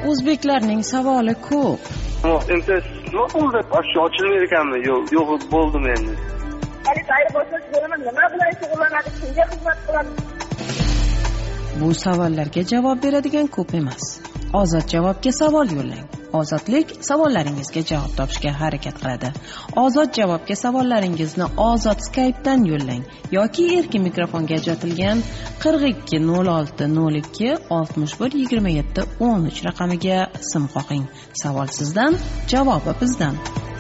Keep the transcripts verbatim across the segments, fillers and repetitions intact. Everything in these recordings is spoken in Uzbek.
O'zbeklarning savoli ko'p. Endi nima bo'ldi? Ashyo ochilmaydi ekanmi? Yo'q, yo'q bo'ldimi endi? Hali tayyor bo'lsangiz bo'laman. Nima bilan shug'ullanadi? Kimga xizmat qiladi? Bu savollarga javob beradigan ko'p emas. Ozod javobga savol yo'llang. Ozodlik savollaringizga javob topishga harakat qiladi. Ozod javobga savollaringizni Ozod Skype'dan yo'llang yoki erkin mikrofonga ajratilgan qirq ikki nol olti nol ikki oltmish bir yigirma yetti o'n uch raqamiga sim qoqing. Savol sizdan, javobi bizdan.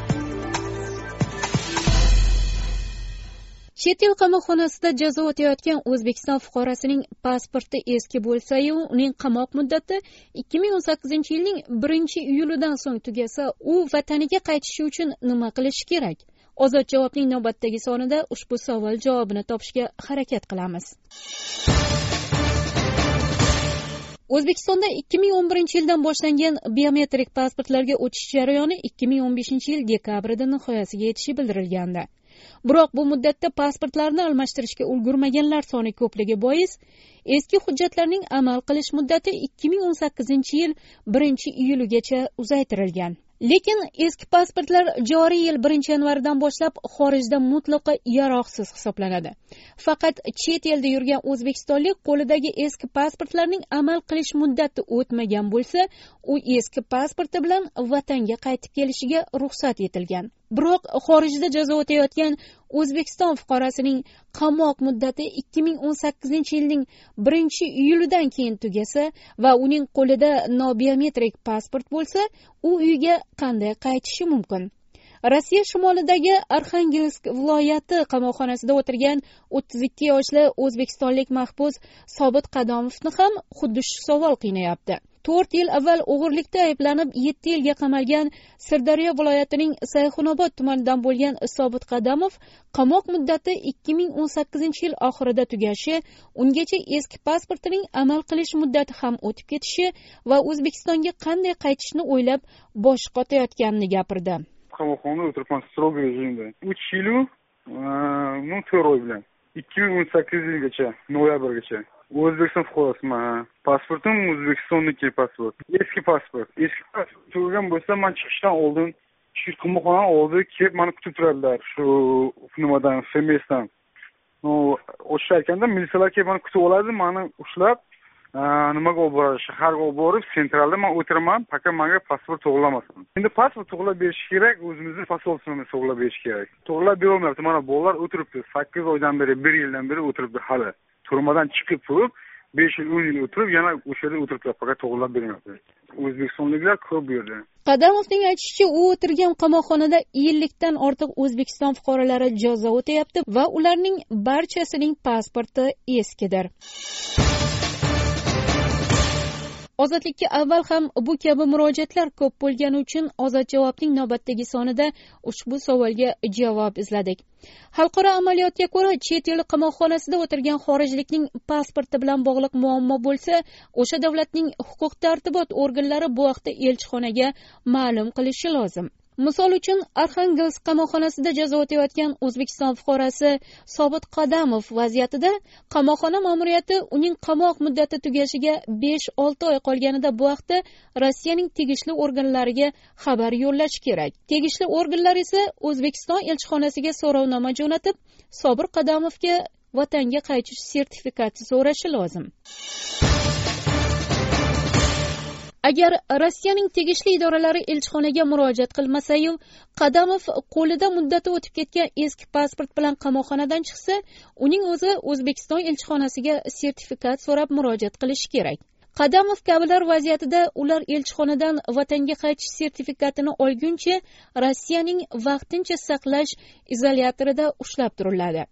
Chet el qamoqxonasida jazo o'tayotgan O'zbekiston fuqarosining pasporti eski bo'lsa-yu, uning qamoq muddati ikki ming o'n sakkizinchi yilning birinchi iyulidan so'ng tugasa, u vataniga qaytishi uchun nima qilishi kerak? Ozod javobning navbatdagi sonida ushbu savol javobini topishga harakat qilamiz. O'zbekistonda ikki ming o'n birinchi yildan boshlangan biometrik pasportlarga o'tish jarayoni ikki ming o'n beshinchi yil dekabrida nihoyasiga yetishi bildirilgandi. Biroq bu muddatda pasportlarni almashtirishga ulgurmaganlar soni ko'pligi bois, eski hujjatlarning amal qilish muddati ikki ming o'n sakkizinchi yil birinchi iyuligacha uzaytirilgan. Lekin eski pasportlar joriy yil birinchi yanvaridan boshlab xorijda mutlaqo yaroqsiz hisoblanadi. Faqat chet elda yurgan o'zbekistonlik qo'lidagi eski pasportlarning amal qilish muddati o'tmagan bo'lsa, u eski pasporti bilan vatanga qaytib kelishiga ruxsat etilgan. Biroq xorijda jazo o'tayotgan O'zbekiston fuqarosining qamoq muddati ikki ming o'n sakkizinchi yilning birinchi iyulidan keyin tugasa va uning qo'lida nobiometrik pasport bo'lsa, u uyga qanday qaytishi mumkin? Rossiya shimolidagi Arxangelsk viloyati qamoqxonasida o'tirgan o'ttiz ikki yoshli o'zbekistonlik mahbus Sobit Qadomovni ham xuddi shu savol qiynayapti. to'rt yil avval o'g'irlikda ayblanib yetti yilga qamalgan Sirdaryo viloyatining Sayxunobod tumanidan bo'lgan Sobit Qadamov qamoq muddati ikki ming o'n sakkizinchi yil oxirida tugashi, ungacha eski pasportining amal qilish muddati ham o'tib ketishi va O'zbekistonga qanday qaytishni o'ylab bosh qotayotganini gapirdi. Qamoqxonada o'tiribman strogo rejimda. uch yil ну to'rt oy bilan ikki ming o'n sakkiz yilgacha, noyabrgacha. O'zbekiston fuqarosiman. Pasportim O'zbekistonniki pasport. Eski pasport. Eski pasport turgan bo'lsa, men chiqishdan oldin shu qamoqxonadan oldi kelib meni kutib turadilar. Shu nimadan, F M S'dan. No, o'sha militsiyalar kelib meni kutib oladi, meni ushlab, nimaga olib boradi? Shaharga olib borib, sentralda men o'tiraman, faqat menga pasport to'g'rilamasin. Endi pasport to'g'rilab berish kerak, o'zimizning posolstvomizga to'g'rilab berish kerak. To'g'rilab bera olmayapti. Mana bolalar o'tiribdi, sakkiz oydan beri, bir yildan beri o'tiribdi hali. Turmadan chiqib turib, besh yil, o'n yil o'tirib, yana o'sha yerda o'tiribdi, faqat to'g'rilab bermayapti. O'zbekistonliklar ko'p bu yerda. Qadamovning aytishicha, u o'tirgan qamoqxonada ellikdan ortiq O'zbekiston fuqarolari jazo o'tayapti va ularning barchasining pasporti eskidir. Ozodlikka avval ham bu kabi murojaatlar ko'p bo'lgani uchun Ozod javobning navbatdagi sonida ushbu savolga javob izladik. Xalqaro amaliyotga ko'ra, chet el qamoqxonasida o'tirgan xorijlikning pasporti bilan bog'liq muammo bo'lsa, o'sha davlatning huquq-tartibot organlari bu haqda elchixonaga ma'lum qilishi lozim. Misol uchun, Arxangelsk qamoqxonasida jazo o'tayotgan O'zbekiston fuqarosi Sobit Qadamov vaziyatida qamoqxona ma'muriyati uning qamoq muddati tugashiga besh olti oy qolganida bu haqda Rossiyaning tegishli organlariga xabar yo'llash kerak. Tegishli organlar esa O'zbekiston elchixonasiga so'rovnoma jo'natib, Sobit Qadamovga vatanga qaytish sertifikati so'rashi lozim. Agar Rossiyaning tegishli idoralari elchixonaga murojaat qilmasa-yu, Qadamov qo'lida muddati o'tib ketgan eski pasport bilan qamoqxonadan chiqsa, uning o'zi O'zbekiston elchixonasiga sertifikat so'rab murojaat qilishi kerak. Qadamov kabilar vaziyatida ular elchixonadan vatanga qaytish sertifikatini olguncha Rossiyaning vaqtincha saqlash izolyatorida ushlab turiladi.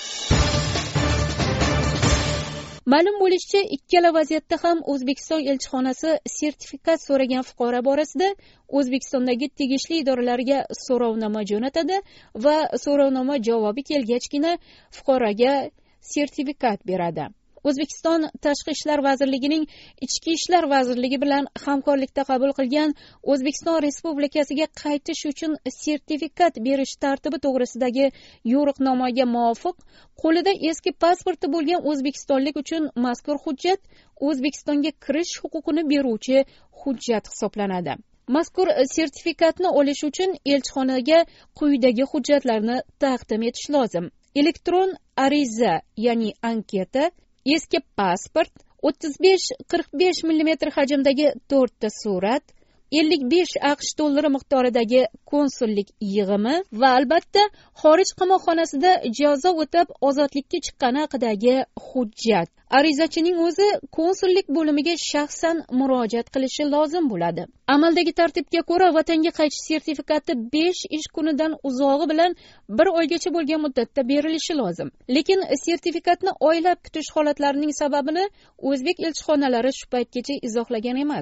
Ma'lum bo'lishicha, ikkala vaziyatda ham O'zbekiston elchixonasi sertifikat so'ragan fuqaro borasida O'zbekistondagi tegishli idoralarga so'rovnoma jo'natadi va so'rovnoma javobi kelgachgina fuqaroga sertifikat beradi. O'zbekiston Tashqi ishlar vazirligining Ichki ishlar vazirligi bilan hamkorlikda qabul qilgan O'zbekiston Respublikasiga qaytish uchun sertifikat berish tartibi to'g'risidagi yo'riqnomaga muvofiq, qo'lida eski pasporti bo'lgan o'zbekistonlik uchun mazkur hujjat O'zbekistonga kirish huquqini beruvchi hujjat hisoblanadi. Mazkur sertifikatni olish uchun elchixonaga quyidagi hujjatlarni taqdim etish lozim: elektron ariza, ya'ni anketa, eski pasport, o'ttiz besh qirq besh millimetr hajmdagi to'rtta surat, ellik besh aqsh dollari miqdoridagi konsullik yig'imi va albatta xorij qamoqxonasida jazo o'tab ozodlikka chiqqani haqidagi hujjat. Arizachining o'zi konsullik bo'limiga shaxsan murojaat qilishi lozim bo'ladi. Amaldagi tartibga ko'ra vatanga qaytish sertifikati besh ish kunidan uzog'i bilan bir oygacha bo'lgan muddatda berilishi lozim. Lekin sertifikatni oylab kutish holatlarining sababini o'zbek elchixonalari shu paytgacha izohlagan emas.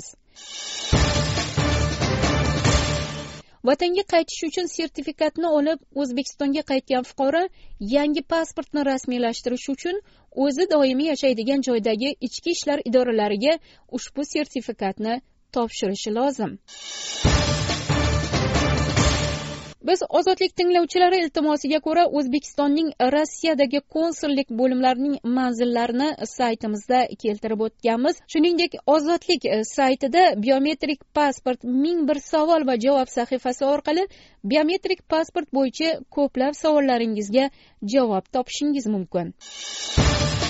Vatanga qaytish uchun sertifikatni olib O'zbekistonga qaytgan fuqaro yangi pasportni rasmiylashtirish uchun o'zi doimiy yashaydigan joydagi ichki ishlar idoralariga ushbu sertifikatni topshirishi lozim. Biz ozodlik tinglovchilari iltimosiga ko'ra O'zbekistonning Rossiyadagi konsullik bo'limlarining manzillarini saytimizda keltirib o'tganmiz. Shuningdek, ozodlik saytida biometrik pasport ming bir savol va javob sahifasi orqali biometrik pasport bo'yicha ko'plab savollaringizga javob topishingiz mumkin.